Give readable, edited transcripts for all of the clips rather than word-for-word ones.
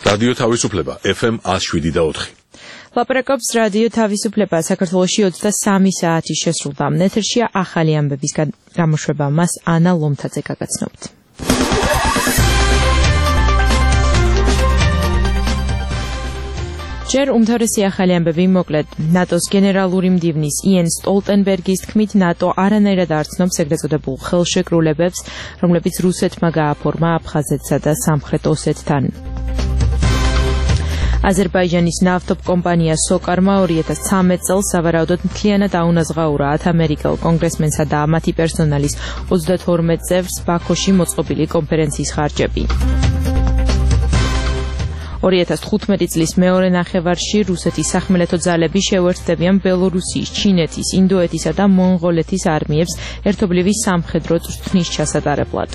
რადიო თავისუფლება FM 107.4. ლაპარაკობს რადიო თავისუფლება საქართველოში 23 საათი შესრულდა. ეთერშია ახალი ამბების გამოშვება. მას ანა ლომთაძე გაგაცნობთ. ჯერ უმთავრესი ახალი ამბები მოკლედ. ნატოს გენერალური მდივნის იენ სტოლტენბერგის თქმით, ნატო არანაირად არ ცნობს ეგრეთ წოდებულ ხელშეკრულებებს, რომლებიც რუსეთმა გააფორმა აფხაზეთსა და სამხრეთ ოსეთთან. აზერბაიჯანის ნავთობ კომპანია სოკარმა 2013 წელს სავარაუდოდ მთლიანად აუნაზღაურა 10 ამერიკელ კონგრესმენსა და მათი პერსონალის 32 წევრს ბაქოში მოწყობილი კონფერენციის ხარჯები. 2015 წლის მეორე ნახევარში რუსეთის სახმელეთო ძალები შეუერთდებიან ბელორუსიის, ჩინეთის, ინდოეთისა და მონღოლეთის არმიებს ერთობლივი სამხედრო წვრთნის ჩასატარებლად.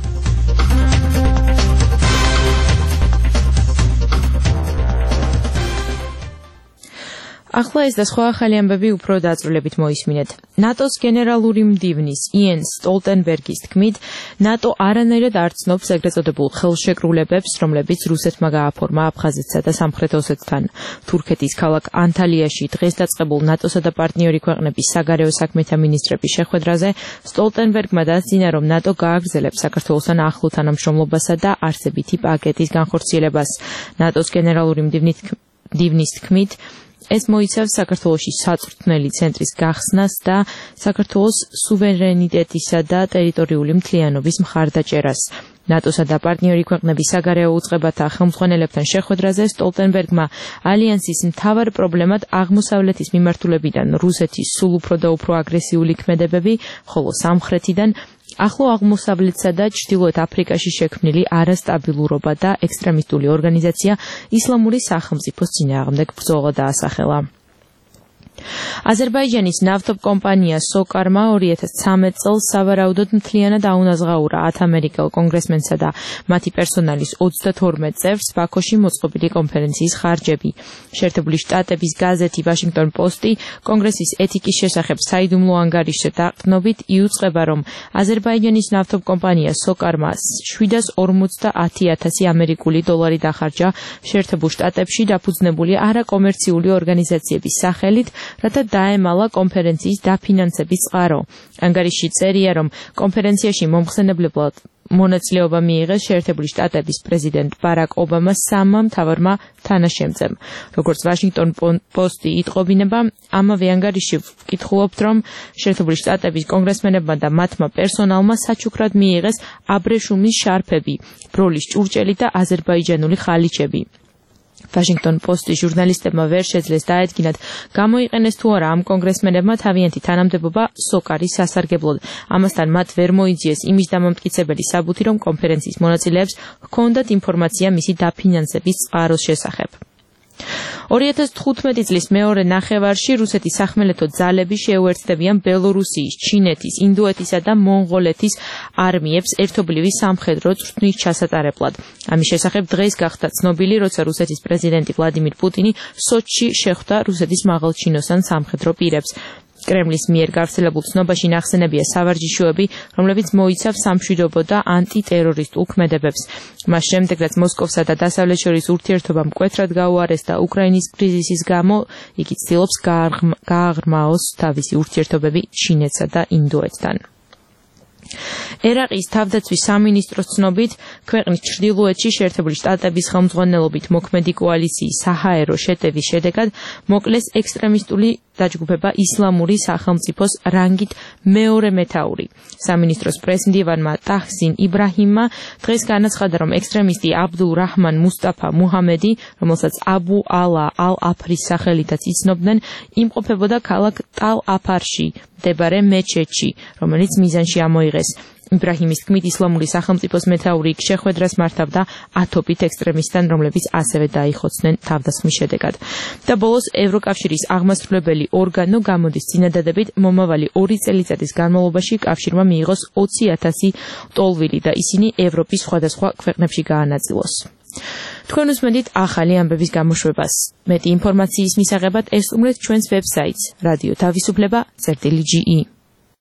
ახლა ეს და სხვა ახალი ამბები უფრო დაწვრილებით მოისმინეთ. ნატოს გენერალური მდივნის იენ სტოლტენბერგის თქმით, ნატო არანაირად არ ცნობს ეგრეთ წოდებულ ხელშეკრულებებს, რომლებიც რუსეთმა გააფორმა აფხაზეთსა და სამხრეთ ოსეთთან. თურქეთის ქალაქ ანტალიაში დღეს დაწყებულ ნატოსა და პარტნიორი ქვეყნების საგარეო საქმეთა მინისტრების შეხვედრაზე სტოლტენბერგმა დასძინა, რომ ნატო გააგრძელებს საქართველოსთან ახლო თანამშრომლობასა და არსებითი პაკეტის განხორციელებას. ნატოს გენერალური მდივნის თქმით, ეს მოიცავს საქართველოში საწვრთნელი ცენტრის გახსნას და საქართველოს სუვერენიტეტისა და ტერიტორიული მთლიანობის მხარდაჭერას. ნატოსა და პარტნიორი ქვეყნების საგარეო უწყებათა ხელმძღვანელებთან შეხვედრაზე სტოლტენბერგმა ალიანსის მთავარ პრობლემად აღმოსავლეთის მიმართულებიდან რუსეთის სულ უფრო და უფრო აგრესიული ქმედებები, ხოლო სამხრეთიდან ახლო აღმოსავლეთსა და ჩრდილოეთ აფრიკაში შექმნილი არასტაბილურობა და ექსტრემისტული ორგანიზაცია ისლამური სახელმწიფოს წინააღმდეგ ბრძოლა დაასახელა. აზერბაიჯანის ნავთობ კომპანია სოკარმა 2013 წელს სავარაუდოდ მთლიანად აუნაზღაურა 10 ამერიკელ კონგრესმენსა და მათი პერსონალის 32 წევრს ბაქოში მოწყობილი კონფერენციის ხარჯები. შეერთებული შტატების გაზეთი ვაშინგტონ პოსტი კონგრესის ეთიკის შესახებ საიდუმლო ანგარიშზე დაყრდნობით იუწყება, რომ აზერბაიჯანის ნავთობ კომპანია სოკარმა 750,000 ამერიკული დოლარი დახარჯა შეერთებულ შტატებში დაფუძნებული არაკომერციული ორგანიზაციების სახელით, რათა დაემალა კონფერენციის დაფინანსების წყარო. ანგარიში წერია, რომ კონფერენციაში მომხსენებლად მონაწილეობა მიიღეს შეერთებული შტატების პრეზიდენტ ბარაკ ობამას სამმა მთავარმა თანაშემწემ. როგორც ვაშინგტონ პოსტი იტყობინება, ამავე ანგარიში ვკითხულობთ, რომ შეერთებული შტატების კონგრესმენებმა და მათმა პერსონალმა საჩუქრად მიიღეს აბრეშუმის შარფები, ბროლის ჭურჭელი და აზერბაიჯანული ხალიჩები. ვაშინგტონ პოსტის ჟურნალისტებმა ვერ შეძლეს დაედგინათ, გამოიყენეს თუ არა ამ კონგრესმენებმა თავიანთი თანამდებობა სოკარის სასარგებლოდ. ამასთან მათ ვერ მოიძიეს იმის დამამტკიცებელი საბუთი, რომ კონფერენციის მონაწილეებს ჰქონდათ ინფორმაცია მისი დაფინანსების წყაროს შესახებ. 2015 წლის მეორე ნახევარში რუსეთის სახმელეთო ძალები შეუერთდებიან ბელორუსიის, ჩინეთის, ინდოეთისა და მონღოლეთის არმიებს ერთობლივი სამხედრო წვრთნის ჩასატარებლად. ამის შესახებ დღეს გახდა ცნობილი, როცა რუსეთის პრეზიდენტი ვლადიმირ პუტინი სოჩში შეხვდა რუსეთის მაღალჩინოსან სამხედრო პირებს. კრემლის მიერ გავრცელებულ ცნობაში ნახსენებია სავარჯიშოები, რომლებიც მოიცავს სამშვიდობო და ანტიტერორისტულ ქმედებებს. მას შემდეგ, რაც მოსკოვსა და დასავლეთ შორის ურთიერთობა მკვეთრად გაუარეს და უკრაინის კრიზისის გამო, იგი ცდილობს გააღრმაოს თავისი ურთიერთობები ჩინეთსა და ინდოეთთან. ერაყის თავდაცვის სამინისტროს ცნობით, ქვეყნის ჩრდილოეთში შეერთებული შტატების ხელმძღვანელობით მოქმედი კოალიციის საჰაერო შეტევის შედეგად მოკლეს ექსტრემისტული დაჯგუფება ისლამური სახელმწიფოს რანგით მეორე მეთაური. სამინისტროს პრესმდივანმა ტაჰსინ იბრაჰიმმა დღეს განაცხადა, რომ ექსტრემისტი აბდულ რაჰმან მუსტაფა მუჰამედი, რომელსაც აბუ ალა ალ-აფრის სახელითაც იცნობდნენ, იმყოფებოდა ქალაქ ტალ-აფარში მდებარე მეჩეთში, რომელიც მიზანში ამოიღეს. იბრაჰიმის თქმით, ისლამური სახელმწიფოს მეთაური იქ შეხვედრას მართავდა ათობით ექსტრემისტთან, რომლებიც ასევე დაიხოცნენ თავდასხმის შედეგად. და ბოლოს ევროკავშირის აღმასრულებელი ორგანო გამოდის წინადადებით, მომავალი 2 წელიწადის განმავლობაში კავშირმა მიიღოს 20,000 ტოლვილი და ისინი ევროპის სხვადასხვა ქვეყნებში გაანაწილოს. თქვენ უსმენთ ახალი ამბების გამოშვებას. მეტი ინფორმაციის მისაღებად ესტუმრეთ ჩვენს ვებსაიტს radio-tavisupleba.ge